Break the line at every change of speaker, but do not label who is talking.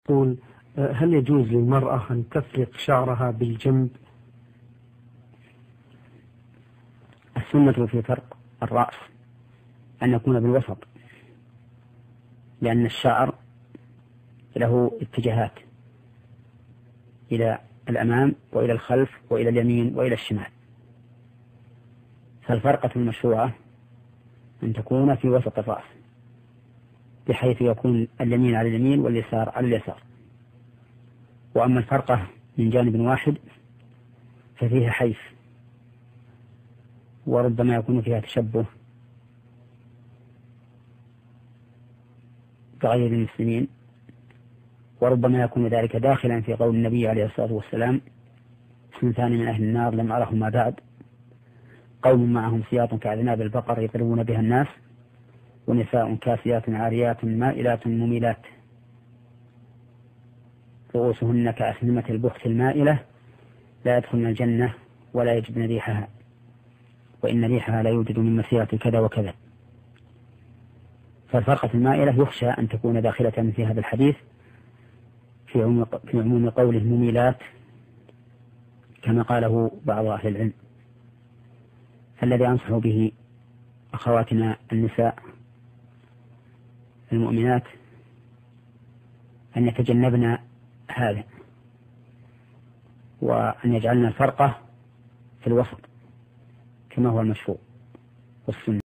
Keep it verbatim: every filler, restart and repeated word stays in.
يقول هل يجوز للمرأة أن تفرق شعرها بالجنب؟
السنة في فرق الرأس أن يكون بالوسط، لأن الشعر له اتجاهات إلى الأمام وإلى الخلف وإلى اليمين وإلى الشمال، فالفرقة المشروعة أن تكون في وسط الرأس بحيث يكون اليمين على اليمين واليسار على اليسار. وأما الفرقة من جانب واحد ففيها حيف، وربما يكون فيها تشبه بغير المسلمين، وربما يكون ذلك داخلا في قول النبي عليه الصلاة والسلام: اثنتان من أهل النار لم أرهما بعد، قوم معهم سياط كأذناب البقر يضربون بها الناس، ونساء كاسيات عاريات مائلات مميلات رؤوسهن كأسنمة البخت المائلة لا يدخلن الجنة ولا يجدن ريحها، وإن ريحها لا يوجد من مسيرة كذا وكذا. فالفرقة المائلة يخشى أن تكون داخلة في هذا الحديث في عموم في عموم قوله مميلات كما قاله بعض أهل العلم. فالذي أنصح به أخواتنا النساء المؤمنات أن يتجنبن هذا، وأن يجعلن الفرقة في الوسط كما هو المشروع والسنة.